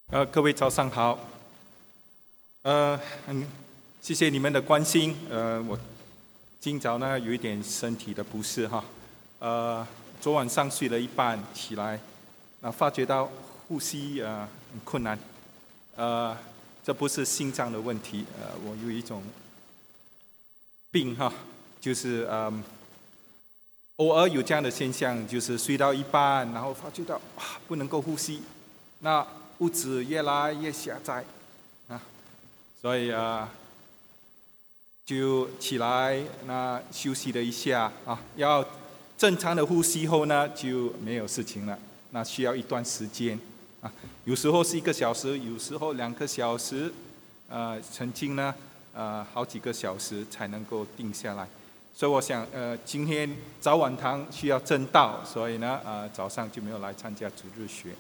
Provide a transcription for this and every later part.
各位早上好。谢谢你们的关心。我今早呢有一点身体的不适哈。昨晚上睡了一半起来，发觉到呼吸很困难。这不是心脏的问题，我有一种病哈，就是偶尔有这样的现象，就是睡到一半，然后发觉到不能够呼吸，那屋子越来越狭窄所以就起来休息了一下要正常的呼吸后呢就没有事情了，那需要一段时间有时候是1个小时，有时候2个小时，曾经呢好几个小时才能够定下来。所以我想今天早晚堂需要正道，所以呢早上就没有来参加主日学。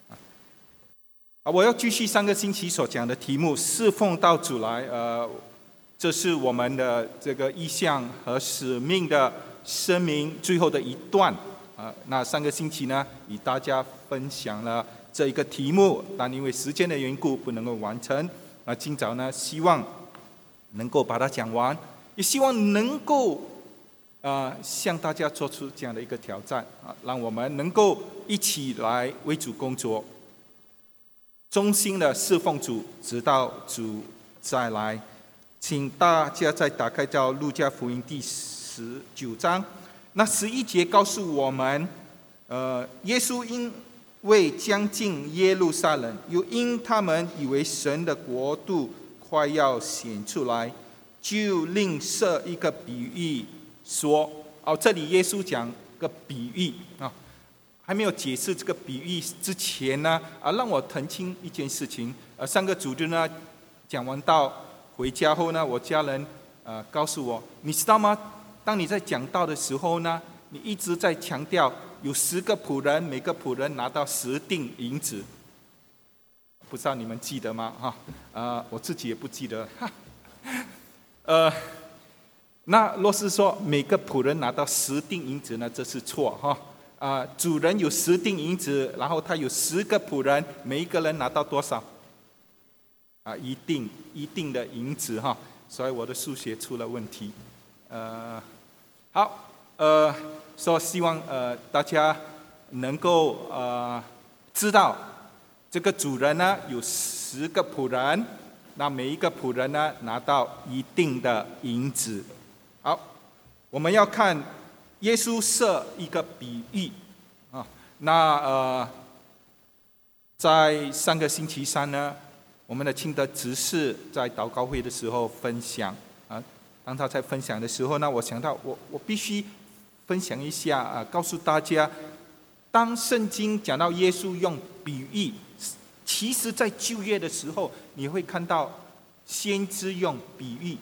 我要继续上个星期所讲的题目，侍奉到主来。这是我们的这个意向和使命的声明最后的一段。那上个星期呢，与大家分享了这一个题目，但因为时间的缘故不能够完成。那今早呢，希望能够把它讲完，也希望能够向大家做出这样的一个挑战让我们能够一起来为主工作，忠心的侍奉主，直到主再来。请大家再打开到路加福音第19章，那11节告诉我们，耶稣因为将近耶路撒冷，又因他们以为神的国度快要显出来，就另设一个比喻说，这里耶稣讲个比喻还没有解释这个比喻之前呢，让我澄清一件事情。上个主日呢讲完道回家后呢，我家人告诉我，你知道吗？当你在讲道的时候呢，你一直在强调有10个仆人，每个仆人拿到10锭银子，不知道你们记得吗？我自己也不记得。那若是说每个仆人拿到10锭银子呢，这是错哈。主人有10锭银子，然后他有10个仆人，每一个人拿到多少？一定的银子哈。所以我的数学出了问题。好，说希望大家能够知道，这个主人呢有10个仆人，那每一个仆人呢拿到一定的银子。好，我们要看耶稣设一个比喻在上个星期三呢，我们的清德执事在祷告会的时候分享当他在分享的时候呢，我想到我必须分享一下告诉大家，当圣经讲到耶稣用比喻，其实在旧约的时候你会看到先知用比喻。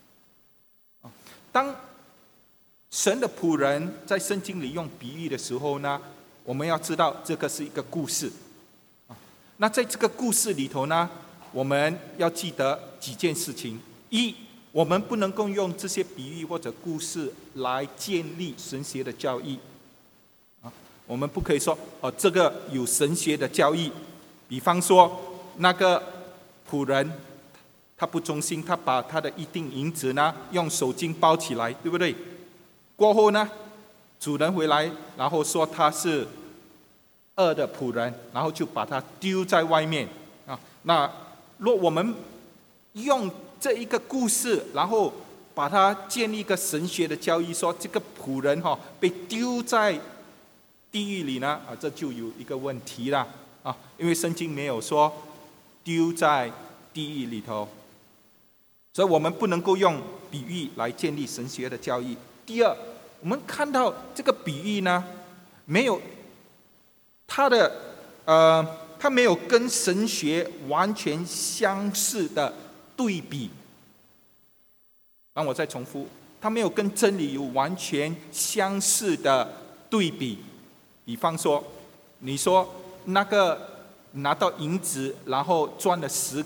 当神的仆人在圣经里用比喻的时候呢，我们要知道这个是一个故事。那在这个故事里头呢，我们要记得几件事情。一，我们不能够用这些比喻或者故事来建立神学的教义我们不可以说这个有神学的教义。比方说那个仆人他不忠心，他把他的一锭银子呢用手巾包起来，对不对？过后呢，主人回来，然后说他是恶的仆人，然后就把他丢在外面那若我们用这一个故事，然后把它建立一个神学的教义，说这个仆人被丢在地狱里呢这就有一个问题了因为圣经没有说丢在地狱里头，所以我们不能够用比喻来建立神学的教义。第二，我们看到这个比喻呢，没有它没有跟神学完全相似的对比。让我再重复，它没有跟真理有完全相似的对比。比方说，你说那个拿到银子，然后赚了10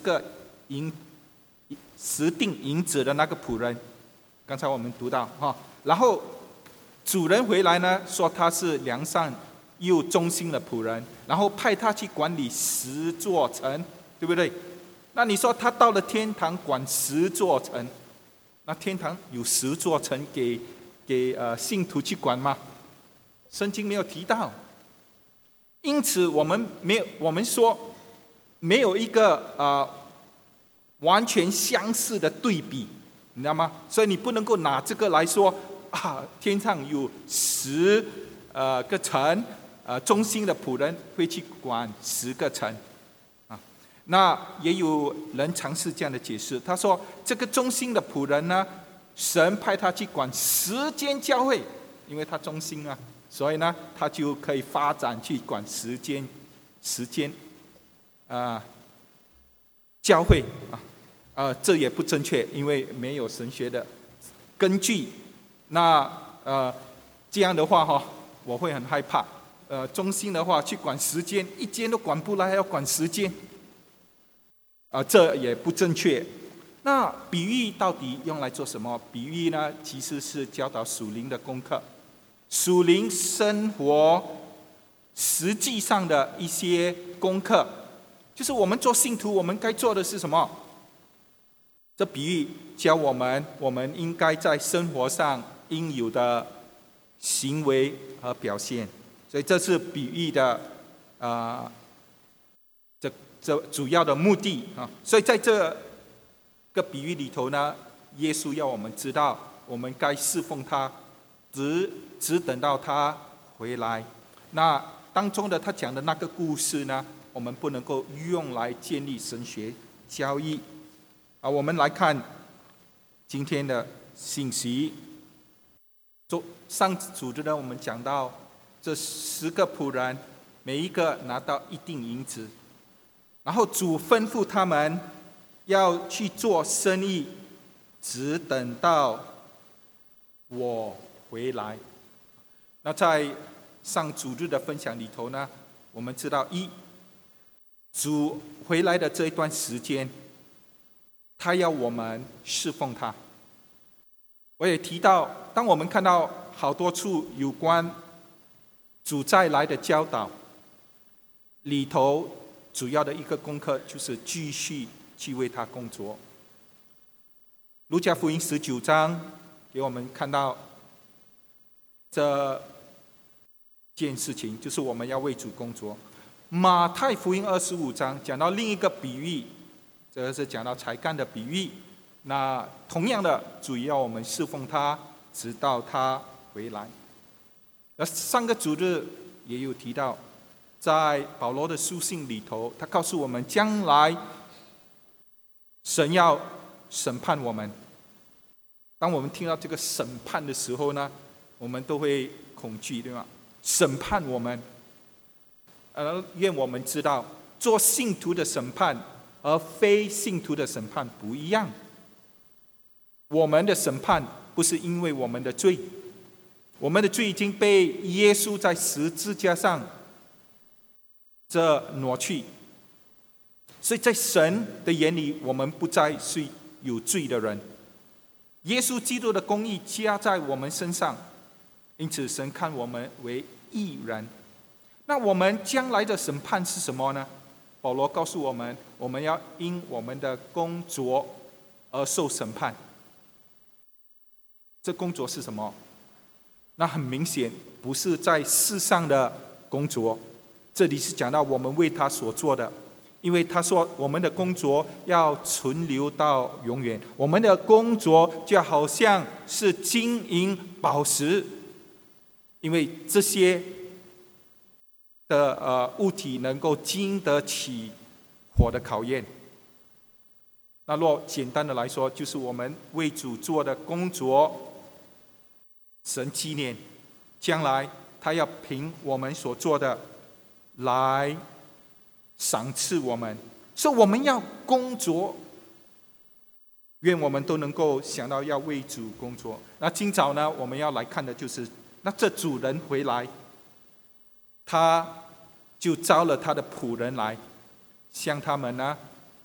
锭银子的那个仆人，刚才我们读到然后主人回来呢，说他是良善又忠心的仆人，然后派他去管理10座城，对不对？那你说他到了天堂管10座城，那天堂有10座城给信徒去管吗？圣经没有提到。因此我们说没有一个完全相似的对比，你知道吗？所以你不能够拿这个来说天上有10个城，忠心的仆人会去管10个城啊。那也有人尝试这样的解释，他说这个忠心的仆人呢，神派他去管10间教会，因为他忠心啊，所以呢他就可以发展去管10间教会这也不正确，因为没有神学的根据。那这样的话我会很害怕。忠心的话去管10间，1间都管不来，还要管10间，这也不正确。那比喻到底用来做什么？比喻呢，其实是教导属灵的功课，属灵生活实际上的一些功课，就是我们做信徒，我们该做的是什么？这比喻教我们应该在生活上应有的行为和表现，所以这是比喻的这主要的目的啊。所以在这个比喻里头呢，耶稣要我们知道，我们该侍奉他，只等到他回来。那当中的他讲的那个故事呢，我们不能够用来建立神学教义。我们来看今天的信息。上主日呢，我们讲到这10个仆人，每一个拿到一锭银子，然后主吩咐他们要去做生意，只等到我回来。那在上主日的分享里头呢，我们知道主回来的这一段时间，他要我们侍奉他。我也提到，当我们看到好多处有关主再来的教导里头，主要的一个功课就是继续去为他工作。路加福音19章给我们看到这件事情，就是我们要为主工作。马太福音25章讲到另一个比喻，这个是讲到才干的比喻。那同样的，主要我们侍奉他，直到他回来。那上个主日也有提到，在保罗的书信里头，他告诉我们，将来神要审判我们。当我们听到这个审判的时候呢，我们都会恐惧，对吗？审判我们，愿我们知道，做信徒的审判和非信徒的审判不一样。我们的审判不是因为我们的罪，我们的罪已经被耶稣在十字架上挪去，所以在神的眼里，我们不再是有罪的人。耶稣基督的公义加在我们身上，因此神看我们为义人。那我们将来的审判是什么呢？保罗告诉我们，我们要因我们的工作而受审判。这工作是什么？那很明显不是在世上的工作，这里是讲到我们为他所做的，因为他说我们的工作要存留到永远，我们的工作就好像是金银宝石，因为这些的物体能够经得起火的考验。那若简单的来说，就是我们为主做的工作，神纪念，将来他要凭我们所做的来赏赐我们，所以我们要工作。愿我们都能够想到要为主工作。那今早呢，我们要来看的就是，那这主人回来，他就招了他的仆人来，向他们呢，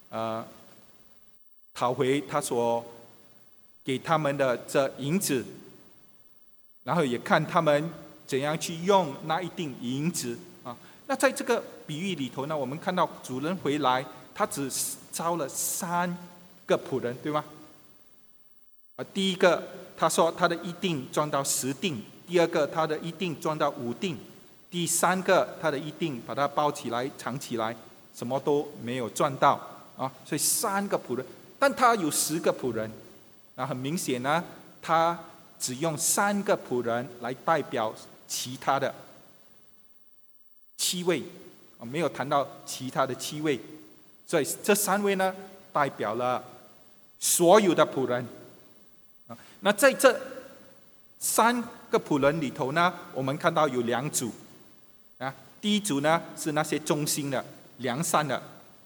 讨回他所给他们的这银子，然后也看他们怎样去用那一锭银子啊。那在这个比喻里头呢，我们看到主人回来，他只招了3个仆人，对吗？第一个他说他的一锭装到10锭，第二个他的一锭装到5锭，第三个他的一锭把它包起来藏起来，什么都没有赚到啊。所以3个仆人，但他有10个仆人，那很明显呢，他只用3个仆人来代表其他的7位，没有谈到其他的7位，所以这3位呢，代表了所有的仆人。那在这3个仆人里头呢，我们看到有2组啊。第一组呢是那些忠心的、良善的；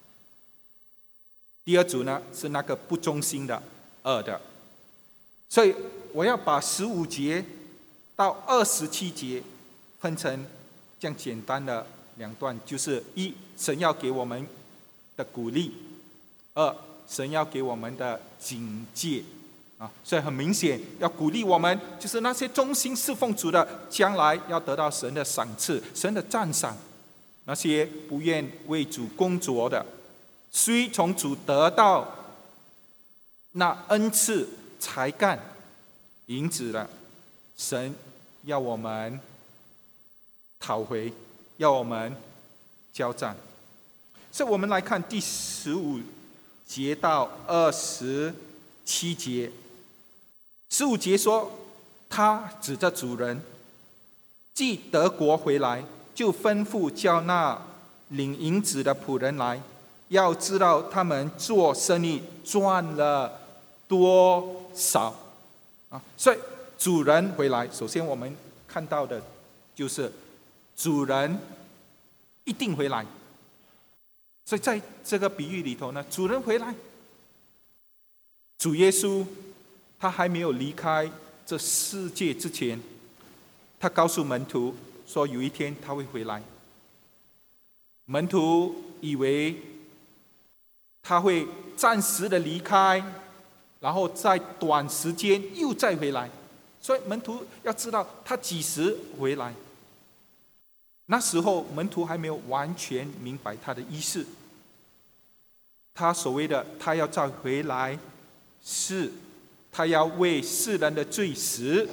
第二组呢是那个不忠心的、恶的。所以我要把15节到27节分成这样简单的2段，就是1，神要给我们的鼓励；2，神要给我们的警戒。所以很明显，要鼓励我们，就是那些忠心侍奉主的，将来要得到神的赏赐、神的赞赏；那些不愿为主工作的，虽从主得到那恩赐、才干、银子的，神要我们讨回，要我们交账。所以我们来看第15节到27节。15节说，他指着主人，既得国回来，就吩咐叫那领银子的仆人来，要知道他们做生意赚了多少。所以主人回来，首先我们看到的就是主人一定回来。所以在这个比喻里头呢，主人回来，主耶稣他还没有离开这世界之前，他告诉门徒说有一天他会回来。门徒以为他会暂时的离开，然后在短时间又再回来，所以门徒要知道他几时回来。那时候门徒还没有完全明白他的意思。他所谓的他要再回来，是他要为世人的罪死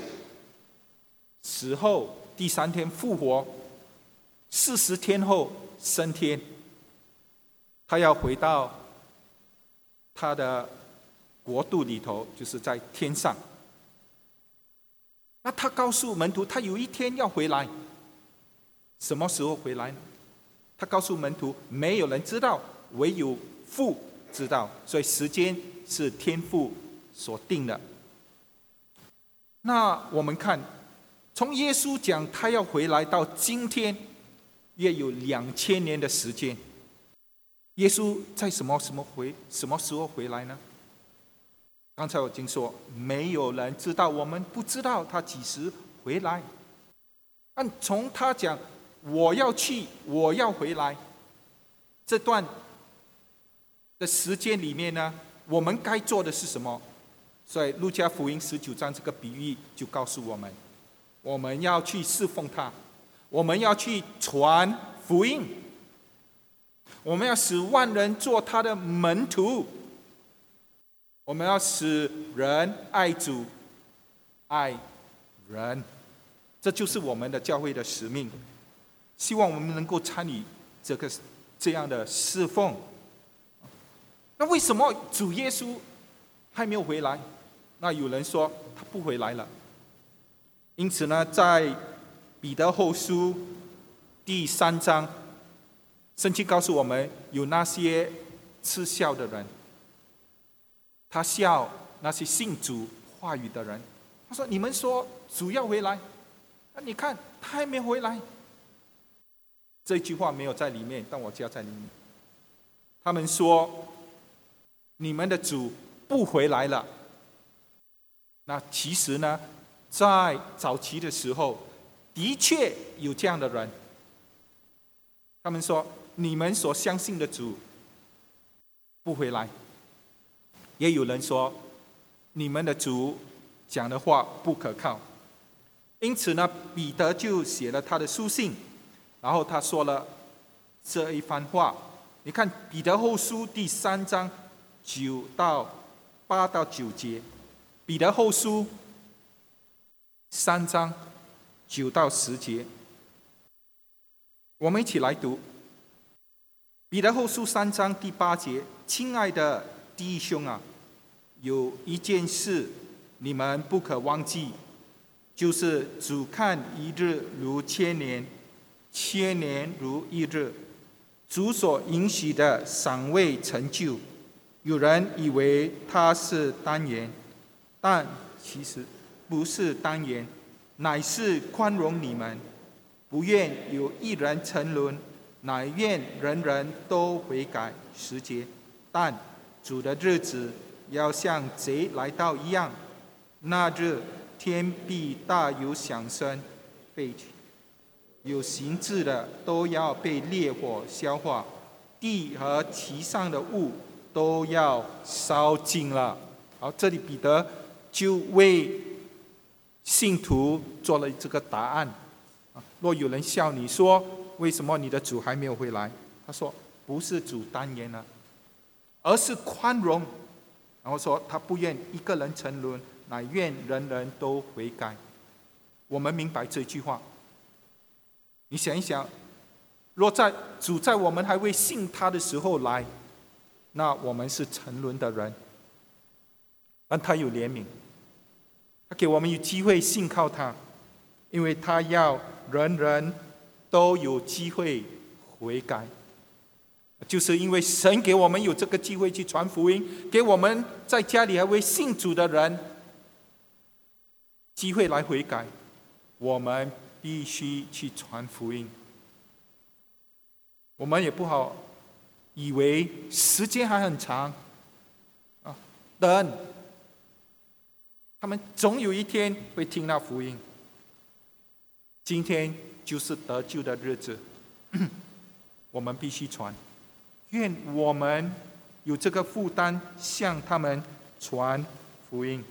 后第3天复活，40天后升天。他要回到他的国度里头，就是在天上。那他告诉门徒，他有一天要回来。什么时候回来呢？他告诉门徒，没有人知道，唯有父知道，所以时间是天父所定的。那我们看，从耶稣讲他要回来到今天，约有2000年的时间。耶稣在什么时候回来呢？刚才我已经说，没有人知道，我们不知道他几时回来。但从他讲我要去，我要回来这段的时间里面呢，我们该做的是什么？所以路加福音19章这个比喻就告诉我们，我们要去侍奉他，我们要去传福音，我们要使万人做他的门徒，我们要使人爱主爱人，这就是我们的教会的使命。希望我们能够参与这样的侍奉。那为什么主耶稣还没有回来？那有人说他不回来了。因此呢，在彼得后书第3章，圣经告诉我们，有那些嗤笑的人，他笑那些信主话语的人。他说：“你们说主要回来，那你看他还没回来。”这句话没有在里面，但我加在里面。他们说：“你们的主不回来了。”那其实呢，在早期的时候，的确有这样的人。他们说：“你们所相信的主不回来。”也有人说：“你们的主讲的话不可靠。” 因此呢，彼得就写了他的书信，然后他说了这一番话。你看彼得后书第3章8到9节，彼得后书3章9到10节，我们一起来读。彼得后书3章第8节，亲爱的弟兄啊，有一件事你们不可忘记，就是主看一日如千年，千年如一日。主所允许的尚未成就，有人以为他是单言，但其实不是单言，乃是宽容你们，不愿有一人沉沦，乃愿人人都悔改。10节，但主的日子要像贼来到一样，那日天必大有响声废去，有形质的都要被烈火消化，地和其上的物都要烧尽了。好，这里彼得就为信徒做了这个答案。若有人笑你说，为什么你的主还没有回来？他说，不是主单言了，而是宽容。然后说，他不愿一个人沉沦，乃愿人人都悔改。我们明白这句话。你想一想，若主在我们还未信他的时候来，那我们是沉沦的人，但他有怜悯，他给我们有机会信靠他，因为他要人人都有机会悔改。就是因为神给我们有这个机会去传福音，给我们在家里还未信主的人机会来悔改，我们必须去传福音。我们也不好以为时间还很长等他们总有一天会听到福音。今天就是得救的日子，我们必须传。愿我们有这个负担，向他们传福音。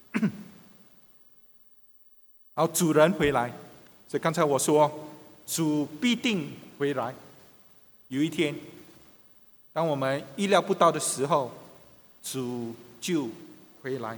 好，主人回来。所以刚才我说，主必定回来。有一天，当我们意料不到的时候，主就回来。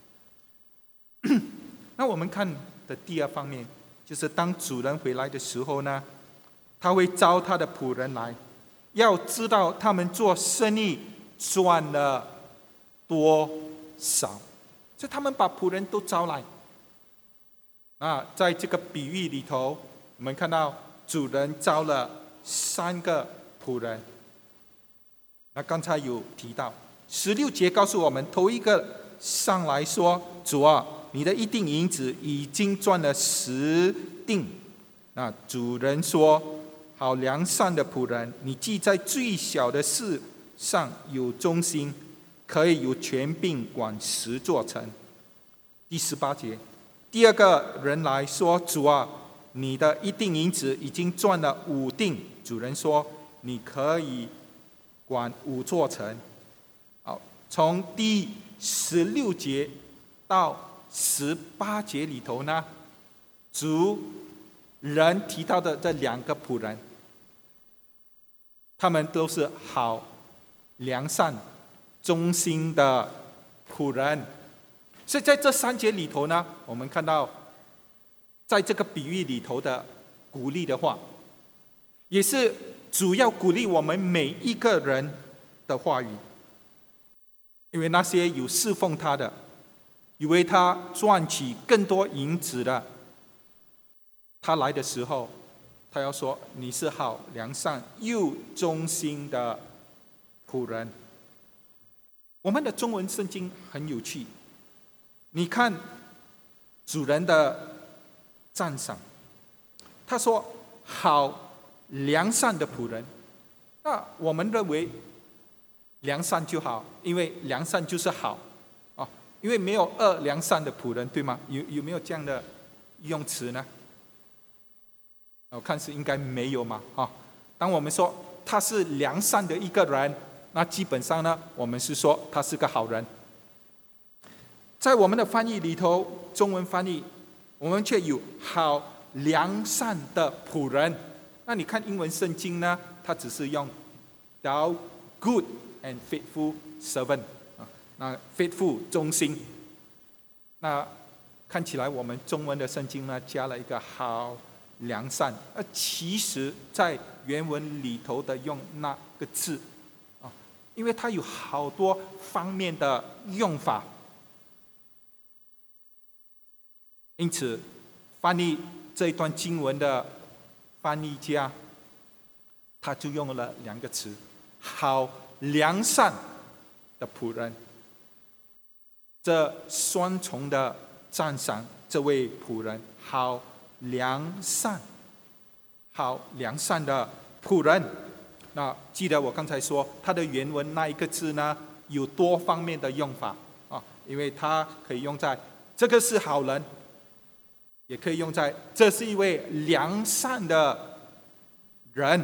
那我们看的第二方面，就是当主人回来的时候呢，他会招他的仆人来，要知道他们做生意赚了多少。所以他们把仆人都招来。在这个比喻里头，我们看到主人招了3个仆人。那刚才有提到16节告诉我们，头一个上来说，主啊，你的1锭银子已经赚了10锭。那主人说，好良善的仆人，你既在最小的事上有忠心，可以有权柄管10座城。第18节，第二个人来说，主啊，你的1锭银子已经赚了5锭。主人说，你可以管5座城。好，从第16节到18节里头呢，主人提到的这2个仆人，他们都是好良善忠心的仆人。所以在这3节里头呢，我们看到在这个比喻里头的鼓励的话，也是主要鼓励我们每一个人的话语。因为那些有侍奉他的，以为他赚取更多银子的，他来的时候，他要说，你是好良善又忠心的仆人。我们的中文圣经很有趣，你看主人的赞赏，他说好良善的仆人。那我们认为良善就好，因为良善就是好因为没有恶良善的仆人，对吗？有没有这样的用词呢？我看是应该没有嘛当我们说他是良善的一个人，那基本上呢，我们是说他是个好人。在我们的翻译里头，中文翻译我们却有好良善的仆人。那你看英文圣经呢，它只是用 thou good and faithful servant 那 faithful 忠心。那看起来我们中文的圣经呢，加了一个好良善，其实在原文里头的用那个字因为它有好多方面的用法，因此翻译这一段经文的翻译家，他就用了2个词：好良善的仆人。这双重的赞赏这位仆人，好良善，好良善的仆人。那记得我刚才说，它的原文那一个字呢，有多方面的用法因为它可以用在这个是好人，也可以用在这是一位良善的人。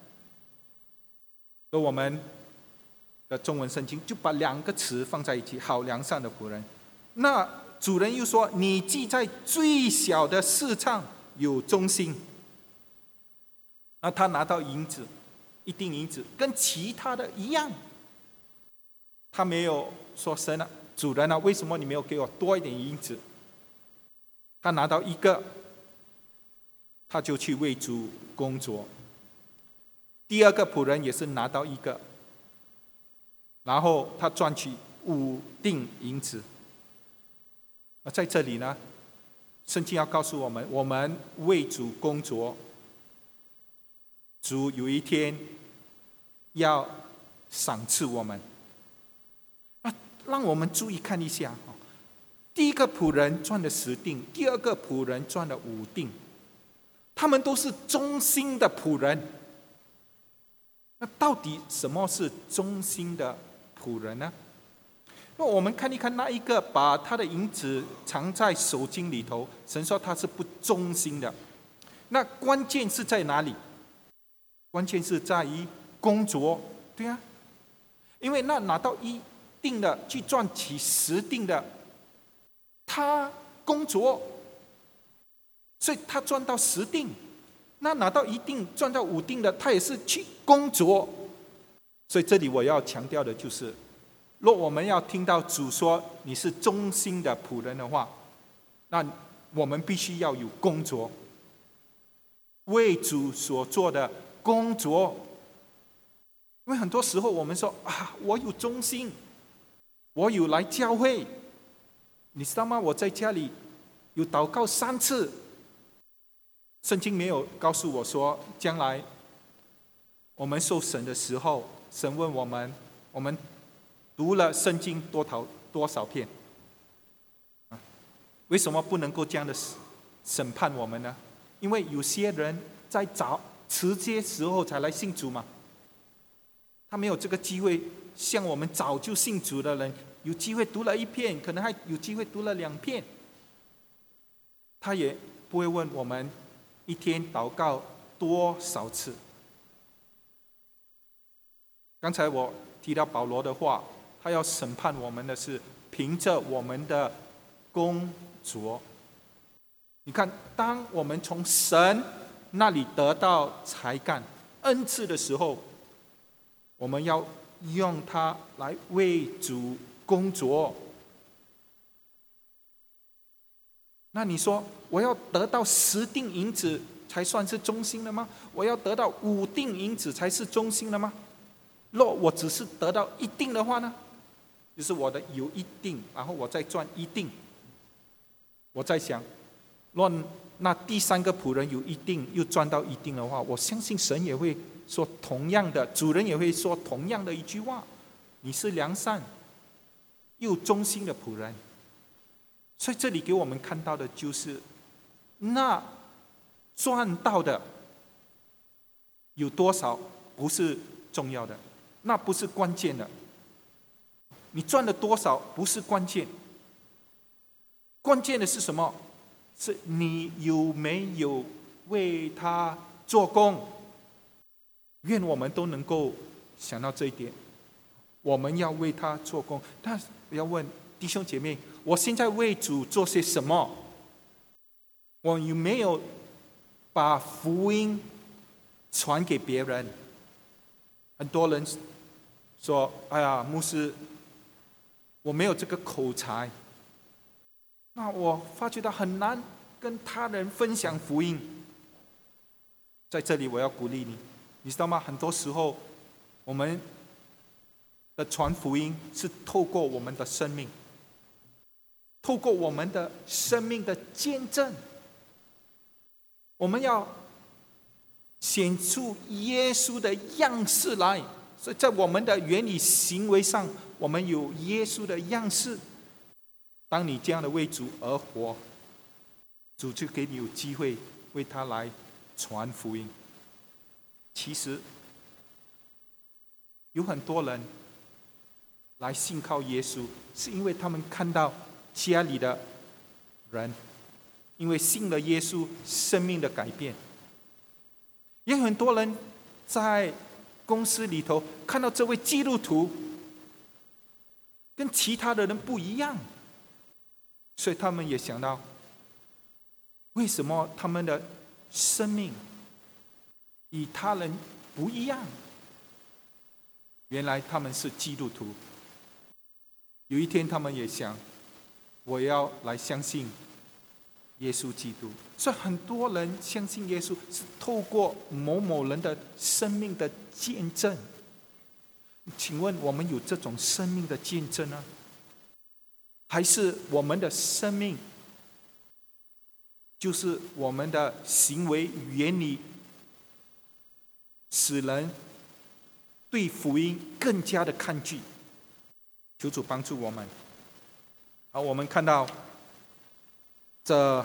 所以我们的中文圣经就把2个词放在一起，好良善的仆人。那主人又说，你既在最小的事上有忠心，那他拿到银子，1锭银子，跟其他的一样。他没有说神啊，主人啊，为什么你没有给我多一点银子？他拿到1个，他就去为主工作。第2个仆人也是拿到1个，然后他赚取5锭银子。在这里呢，圣经要告诉我们，我们为主工作，主有一天要赏赐我们。让我们注意看一下，第1个仆人赚了10锭，第2个仆人赚了5锭，他们都是忠心的仆人。那到底什么是忠心的仆人呢？那我们看一看那一个把他的银子藏在手巾里头，神说他是不忠心的。那关键是在哪里？关键是在于工作，对啊，因为那拿到1锭的去赚取10锭的，他工作，所以他赚到10锭。那拿到1锭赚到5锭的，他也是去工作。所以这里我要强调的就是，若我们要听到主说你是忠心的仆人的话，那我们必须要有工作，为主所做的工作。因为很多时候我们说我有忠心，我有来教会，你知道吗？我在家里有祷告3次。圣经没有告诉我说，将来我们受审的时候，神问我们读了圣经多少遍？为什么不能够这样的审判我们呢？因为有些人在迟些时候才来信主嘛，他没有这个机会，像我们早就信主的人，有机会读了1遍，可能还有机会读了2遍，他也不会问我们一天祷告多少次。刚才我提到保罗的话，他要审判我们的是凭着我们的工作。你看，当我们从神那里得到才干恩赐的时候，我们要用它来为主工作。那你说，我要得到10锭银子才算是忠心了吗？我要得到5锭银子才是忠心了吗？若我只是得到1锭的话呢，就是我的有1锭，然后我再赚1锭。我在想，若那第3个仆人有1锭，又赚到1锭的话，我相信神也会说同样的，主人也会说同样的一句话：你是良善又忠心的仆人。所以这里给我们看到的就是，那赚到的有多少不是重要的，那不是关键的。你赚了多少不是关键，关键的是什么？是你有没有为他做工。愿我们都能够想到这一点，我们要为他做工。但要问弟兄姐妹，我现在为主做些什么？ 我有没有把福音传给别人？很多人说：“哎呀，牧师，我没有这个口才。”那我发觉到很难跟他人分享福音。在这里，我要鼓励你，你知道吗？很多时候，我们的传福音是透过我们的生命，透过我们的生命的见证。我们要显出耶稣的样式来，所以在我们的言语行为上，我们有耶稣的样式。当你这样的为主而活，主就给你有机会为他来传福音。其实有很多人来信靠耶稣，是因为他们看到家里的人因为信了耶稣，生命的改变。也有很多人在公司里头看到这位基督徒跟其他的人不一样，所以他们也想到，为什么他们的生命与他人不一样？原来他们是基督徒。有一天他们也想，我要来相信耶稣基督。所以很多人相信耶稣是透过某某人的生命的见证。请问我们有这种生命的见证呢？还是我们的生命就是我们的行为语言里使人对福音更加的抗拒？求主帮助我们。好，我们看到这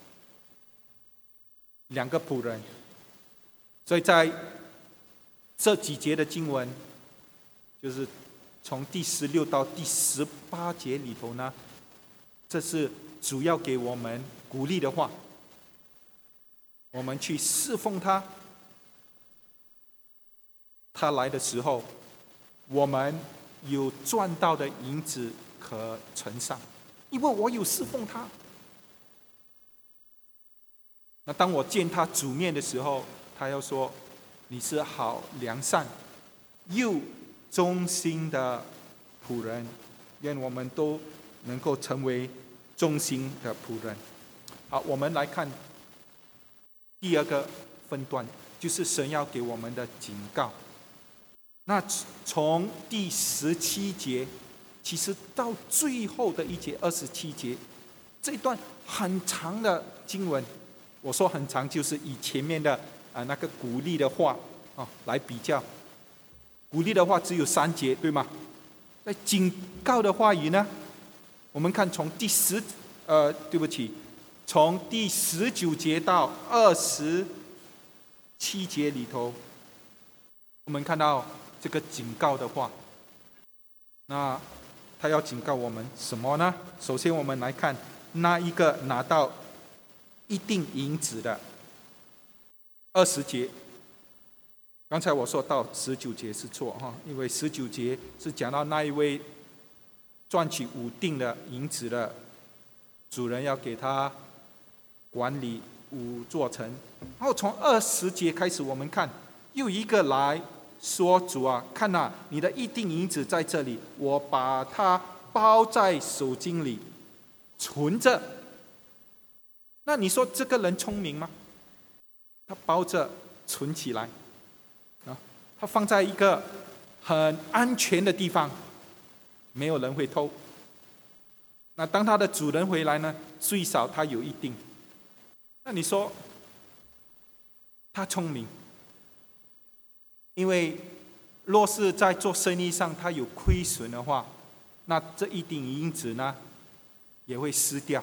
两个仆人，所以在这几节的经文，就是从第16到第18节里头呢，这是主要给我们鼓励的话。我们去侍奉他，他来的时候，我们有赚到的银子可存上，因为我有侍奉他。那当我见他主面的时候，他要说：“你是好良善又忠心的仆人。”愿我们都能够成为忠心的仆人。好，我们来看第二个分段，就是神要给我们的警告。那从第17节，其实到最后的一节27节，这一段很长的经文。我说很长，就是以前面的那个鼓励的话来比较。鼓励的话只有3节，对吗？在警告的话语呢，我们看从从第19节到27节里头，我们看到这个警告的话。那他要警告我们什么呢？首先我们来看那一个拿到一定银子的20节。刚才我说到19节是错因为19节是讲到那一位赚取5定的银子的主人要给他管理5座城。然后从20节开始，我们看又一个来说：“主啊，看哪，你的一定银子在这里，我把它包在手巾里存着。”那你说这个人聪明吗？他包着存起来他放在一个很安全的地方，没有人会偷。那当他的主人回来呢，最少他有一定。那你说他聪明，因为若是在做生意上他有亏损的话，那这一定银子呢也会失掉。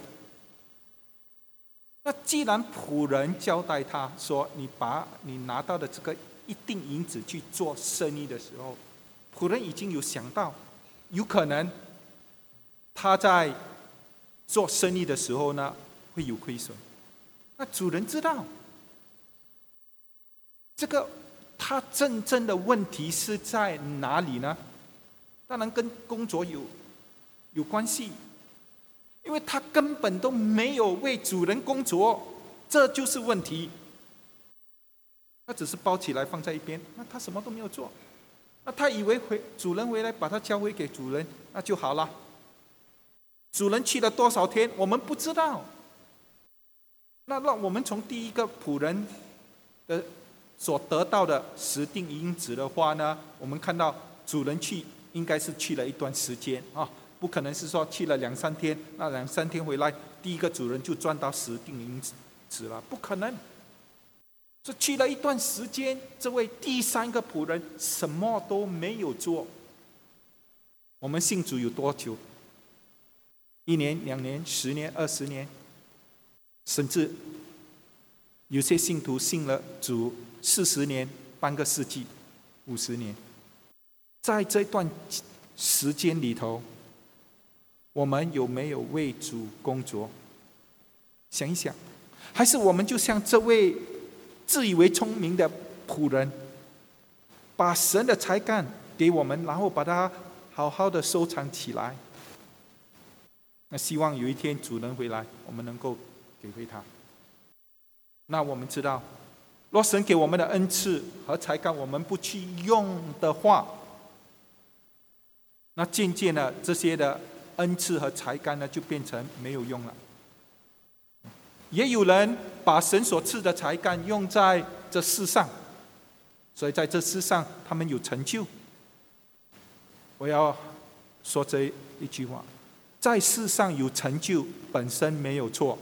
那既然仆人交代他说：“你把你拿到的这个一定银子去做生意的时候”，仆人已经有想到，有可能他在做生意的时候呢会有亏损。那主人知道这个，他真正的问题是在哪里呢？当然跟工作有关系，因为他根本都没有为主人工作， 这就是问题。他只是包起来放在一边，那他什么都没有做，那他以为主人回来把他交回给主人，那就好了。主人去了多少天，我们不知道。那让我们从第一个仆人的所得到的时定因子的话呢，我们看到主人去应该是去了一段时间啊，不可能是说去了2-3天，那2-3天回来，第一个主人就赚到时定因子了，不可能。这去了一段时间，这位第3个仆人什么都没有做。我们信主有多久？1年、2年、10年、20年，甚至有些信徒信了主40年、半个世纪、50年。在这段时间里头，我们有没有为主工作？想一想，还是我们就像这位自以为聪明的仆人，把神的才干给我们，然后把它好好的收藏起来。那希望有一天主人回来，我们能够给回他。那我们知道，若神给我们的恩赐和才干，我们不去用的话，那渐渐的这些的恩赐和才干呢，就变成没有用了。也有人把神所赐的才干用在这世上，所以在这世上他们有成就。我要说这一句话，在世上有成就本身没有错。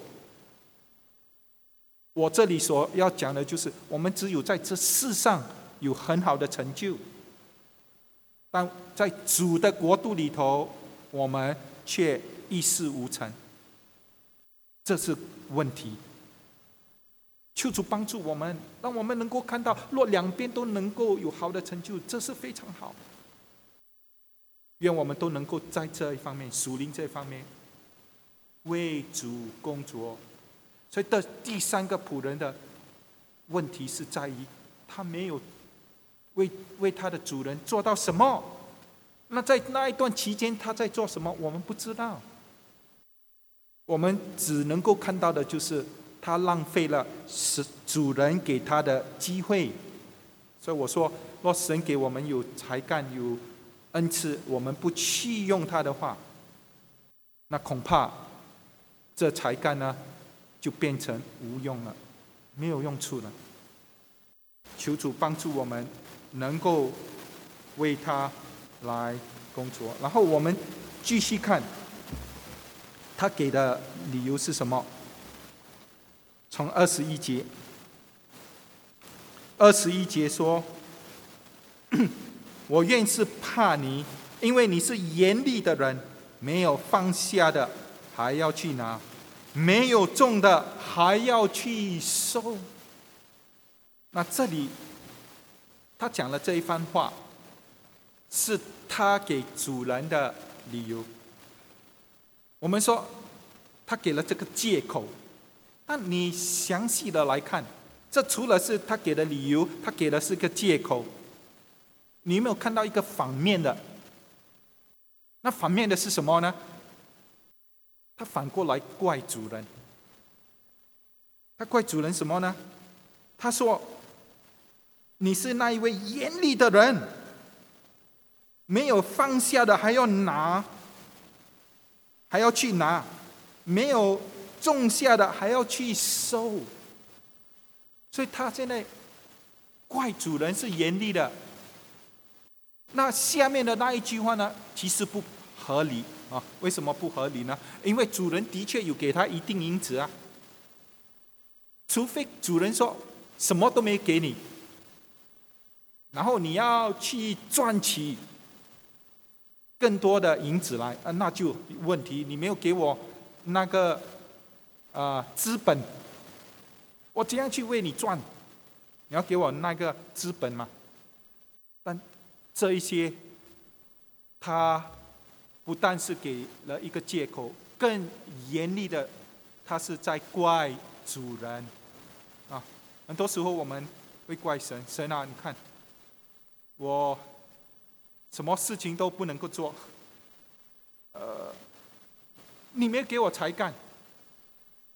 我这里所要讲的就是，我们只有在这世上有很好的成就，但在主的国度里头，我们却一事无成，这是问题。求主帮助我们，让我们能够看到，若两边都能够有好的成就，这是非常好。愿我们都能够在这一方面，属灵这一方面，为主工作。所以第3个仆人的问题是在于，他没有为他的主人做到什么。那在那一段期间他在做什么，我们不知道。我们只能够看到的就是他浪费了主人给他的机会。所以我说，若神给我们有才干有恩赐，我们不去用它的话，那恐怕这才干呢就变成无用了，没有用处了。求主帮助我们能够为他来工作。然后我们继续看他给的理由是什么。从21节说，我原是怕你，因为你是严厉的人，没有放下的还要去拿，没有种的还要去收。那这里他讲了这一番话，是他给主人的理由。我们说他给了这个借口，但你详细的来看，这除了是他给的理由，他给的是个借口，你有没有看到一个反面的？那反面的是什么呢？他反过来怪主人。他怪主人什么呢？他说，你是那一位严厉的人，没有放下的还要拿，还要去拿，没有种下的还要去收。所以他现在怪主人是严厉的。那下面的那一句话呢，其实不合理啊。为什么不合理呢？因为主人的确有给他一定银子啊，除非主人说什么都没给你，然后你要去赚取更多的银子来，那就问题。你没有给我那个资本，我怎样去为你赚？你要给我那个资本吗？但这一些，他不但是给了一个借口，更严厉的，他是在怪主人啊。很多时候我们会怪神，神啊，你看我什么事情都不能够做，你没给我才干，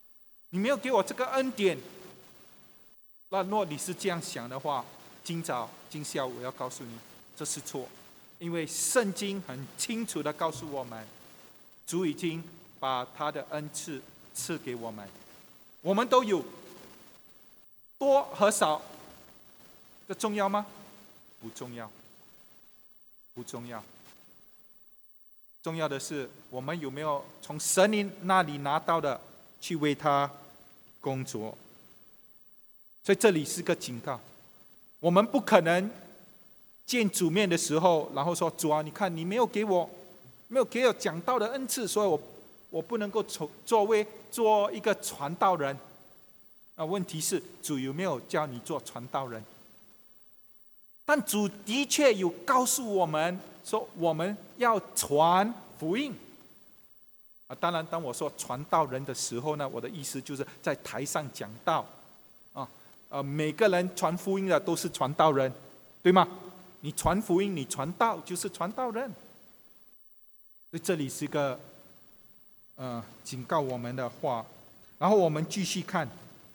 你没有给我这个恩典。那若你是这样想的话，今下午我要告诉你，这是错。因为圣经很清楚的告诉我们，主已经把他的恩赐赐给我们，我们都有。多和少，这重要吗？不重要，不重要。重要的是，我们有没有从神灵那里拿到的，去为他工作。所以这里是个警告，我们不可能见主面的时候，然后说：“主啊，你看你没有给我讲道的恩赐，所以我不能够做一个传道人。”那问题是，主有没有叫你做传道人？但主的确有告诉我们说，我们要传福音。当然，当我说传道人的时候呢，我的意思就是在台上讲道。每个人传福音的都是传道人，对吗？你传福音，你传道就是传道人。所以这里是一个警告我们的话。然后我们继续看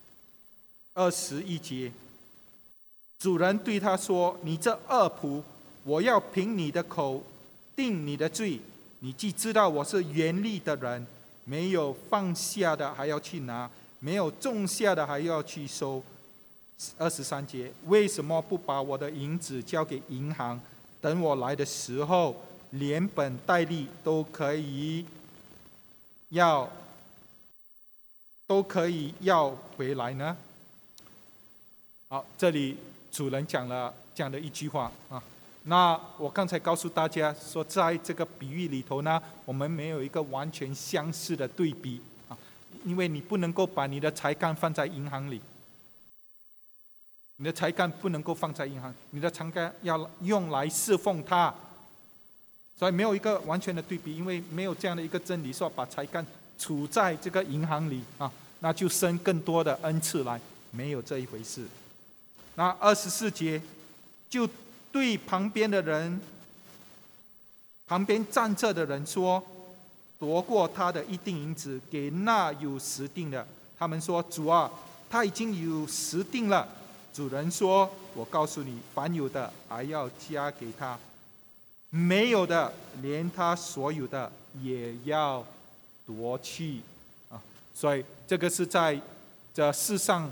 21节，主人对他说：“你这恶仆，我要凭你的口定你的罪。你既知道我是严厉的人，没有放下的还要去拿，没有种下的还要去收。”23节，为什么不把我的银子交给银行，等我来的时候，连本带利都可以要回来呢？好，这里主人讲了这样的一句话啊。那我刚才告诉大家说，在这个比喻里头呢，我们没有一个完全相似的对比啊，因为你不能够把你的才干放在银行里，你的才干不能够放在银行，你的才干要用来侍奉他，所以没有一个完全的对比，因为没有这样的一个真理说把才干储在这个银行里啊，那就生更多的恩赐来，没有这一回事。那24节就对旁边站着的人说：“夺过他的一锭银子，给那有10锭的。”他们说：“主啊，他已经有10锭了。”主人说：“我告诉你，凡有的还要加给他，没有的连他所有的也要夺去。”所以这个是在这世上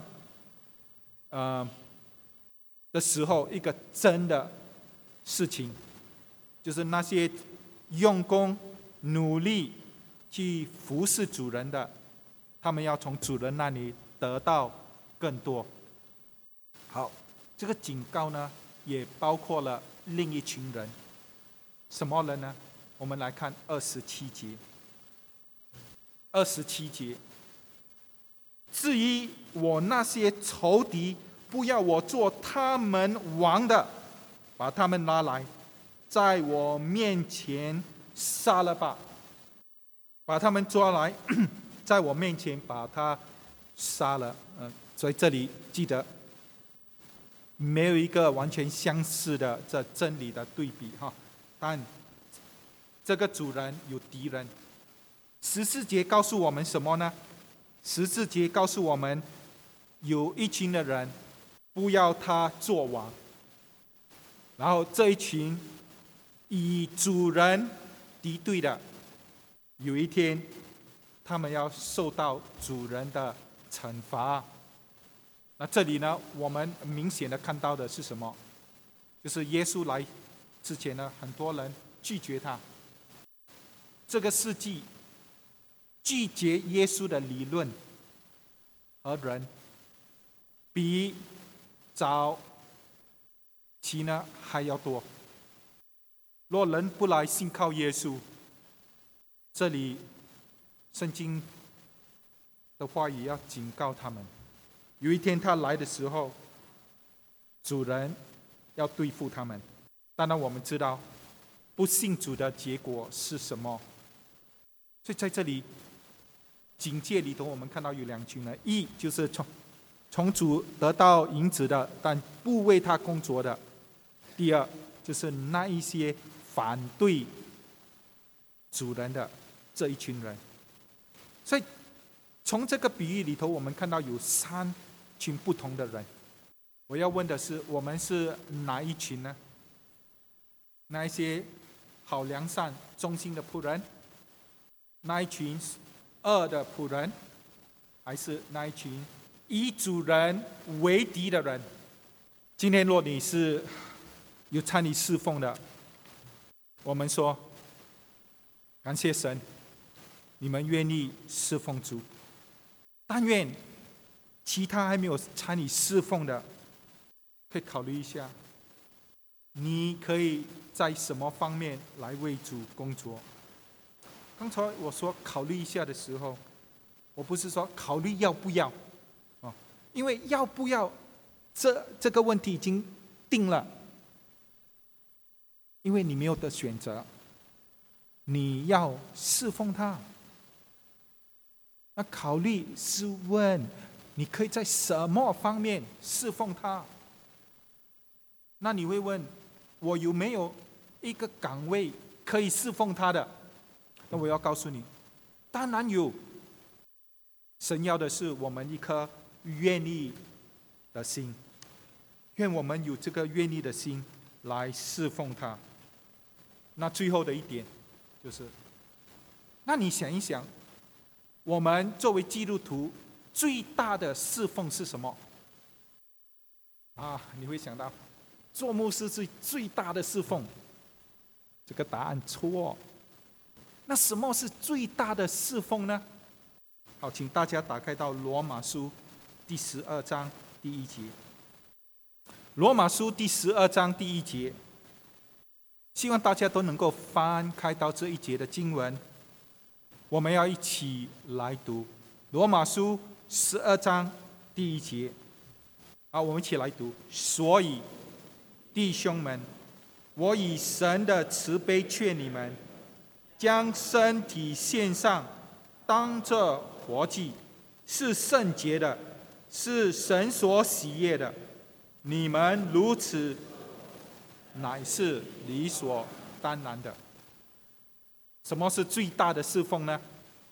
的时候一个真的事情，就是那些用功努力去服侍主人的，他们要从主人那里得到更多。好，这个警告呢，也包括了另一群人，什么人呢？我们来看27节。27节，至于我那些仇敌，不要我做他们王的，把他们拉来，在我面前杀了吧。把他们抓来，在我面前把他杀了。所以这里记得，没有一个完全相似的这真理的对比哈。但这个主人有敌人。14节告诉我们什么呢？14节告诉我们，有一群的人不要他做王，然后这一群与主人敌对的，有一天他们要受到主人的惩罚。那这里呢，我们明显的看到的是什么？就是耶稣来之前呢，很多人拒绝他。这个世纪拒绝耶稣的理论和人，比早期呢还要多。若人不来信靠耶稣，这里圣经的话语要警告他们，有一天他来的时候，主人要对付他们。当然我们知道不信主的结果是什么。所以在这里警戒里头，我们看到有2群人：一就是从主得到银子的，但不为他工作的；第二就是那一些反对主人的这一群人。所以从这个比喻里头，我们看到有3群不同的人。我要问的是，我们是哪一群呢？那一些好良善、忠心的仆人，那一群恶的仆人，还是那一群以主人为敌的人？今天若你是有参与侍奉的，我们说感谢神，你们愿意侍奉主。但愿其他还没有参与侍奉的，可以考虑一下，你可以在什么方面来为主工作。刚才我说考虑一下的时候，我不是说考虑要不要，因为要不要这个问题已经定了，因为你没有的选择，你要侍奉他。那考虑是问你可以在什么方面侍奉他。那你会问我有没有一个岗位可以侍奉他的？那我要告诉你，当然有。神要的是我们一颗愿意的心，愿我们有这个愿意的心来侍奉他。那最后的一点就是，那你想一想，我们作为基督徒最大的侍奉是什么？你会想到做牧师是最大的侍奉，这个答案错。那什么是最大的侍奉呢？好，请大家打开到罗马书第12章第1节。罗马书第12章第1节，希望大家都能够翻开到这一节的经文，我们要一起来读罗马书12章第1节。好，我们一起来读。所以弟兄们，我以神的慈悲劝你们，将身体献上，当作活祭，是圣洁的，是神所喜悦的。你们如此，乃是理所当然的。什么是最大的侍奉呢？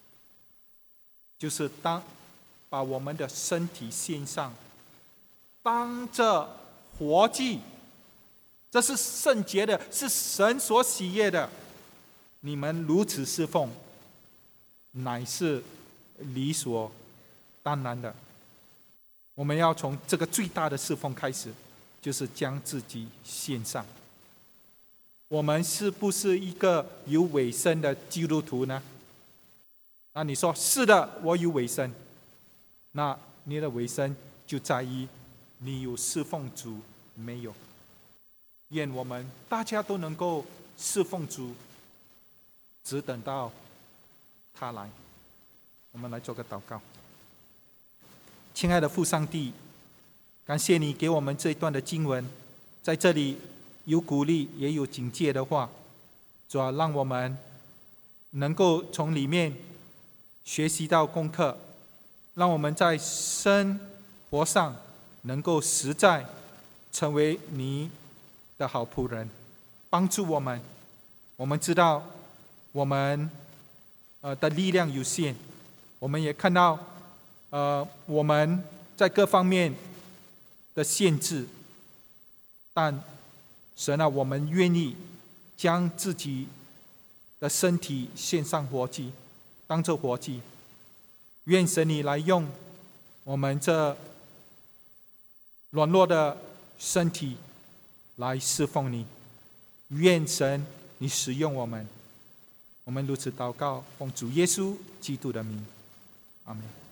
就是把我们的身体献上，当着活祭，这是圣洁的，是神所喜悦的。你们如此侍奉，乃是理所当然的。我们要从这个最大的侍奉开始，就是将自己献上。我们是不是一个有委身的基督徒呢？那你说是的，我有委身。那你的委身就在于你有侍奉主没有？愿我们大家都能够侍奉主，只等到他来。我们来做个祷告。亲爱的父上帝，感谢你给我们这一段的经文，在这里有鼓励也有警戒的话，主要让我们能够从里面学习到功课，让我们在生活上能够实在成为你的好仆人，帮助我们。我们知道我们的力量有限，我们也看到我们在各方面的限制，但神啊，我们愿意将自己的身体献上活祭，当作活祭。愿神你来用我们这软弱的身体来侍奉你。愿神你使用我们。我们如此祷告，奉主耶稣基督的名，阿们。